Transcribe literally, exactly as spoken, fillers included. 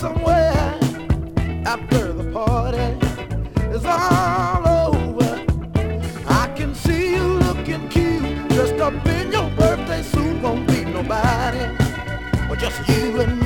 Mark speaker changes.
Speaker 1: somewhere after the party is all over. I can see you looking cute, dressed up in your birthday suit. Won't be nobody but just you and me.